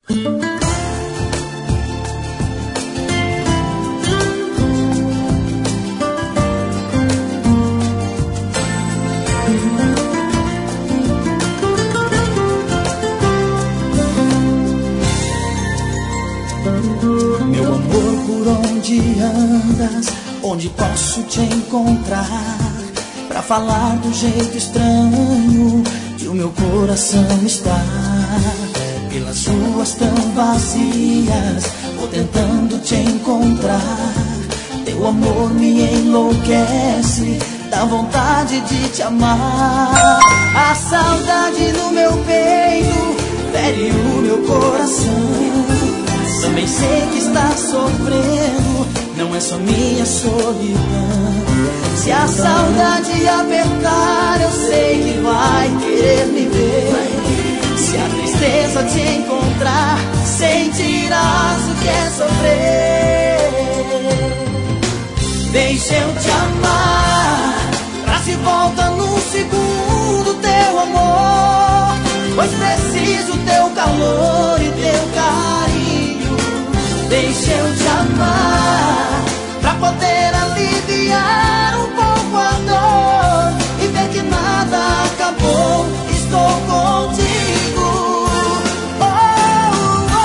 Meu amor, por onde andas? Onde posso te encontrar? Pra falar do jeito estranho que o meu coração está. Pelas ruas tão vazias, vou tentando te encontrar. Teu amor me enlouquece, dá vontade de te amar. A saudade no meu peito fere o meu coração. Também sei que está sofrendo, não é só minha solidão. Se a saudade apertar, eu sei que vai querer me ver. Se a tristeza te encontrar, sentirás o que é sofrer. Deixa eu te amar, traz de volta num segundo teu amor, pois preciso teu calor e teu carinho. Deixa eu te amar, pra poder aliviar um pouco a dor e ver que nada acabou, estou contigo. Oh, oh,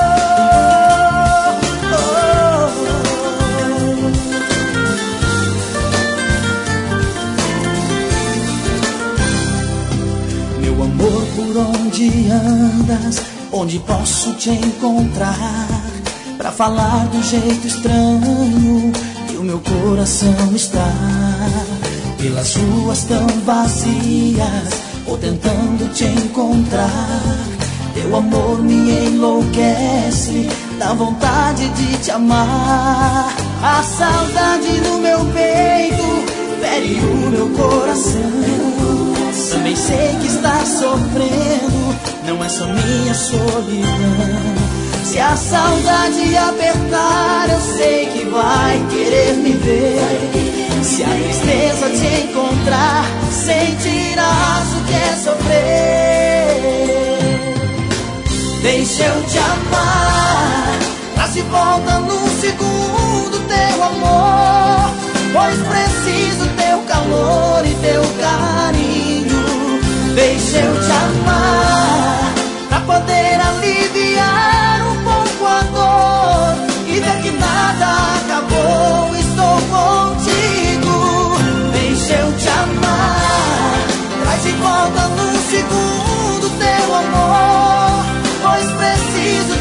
oh, oh. Meu amor, por onde andas? Onde posso te encontrar? Pra falar do jeito estranho que o meu coração está. Pelas ruas tão vazias, vou tentando te encontrar. Teu amor me enlouquece, dá vontade de te amar. A saudade no meu peito fere o meu coração. Também sei que está sofrendo, não é só minha solidão. Se a saudade apertar, eu sei que vai querer me ver. Se a tristeza te encontrar, sentirás o que é sofrer. Deixa eu te amar, traz de volta num segundo teu amor, pois preciso teu calor e teu carinho. Deixa eu te amar, pra poder aliviar um pouco a dor e ver que nada acabou, estou contigo. Deixa eu te amar, traz de volta num segundo teu amor, pois preciso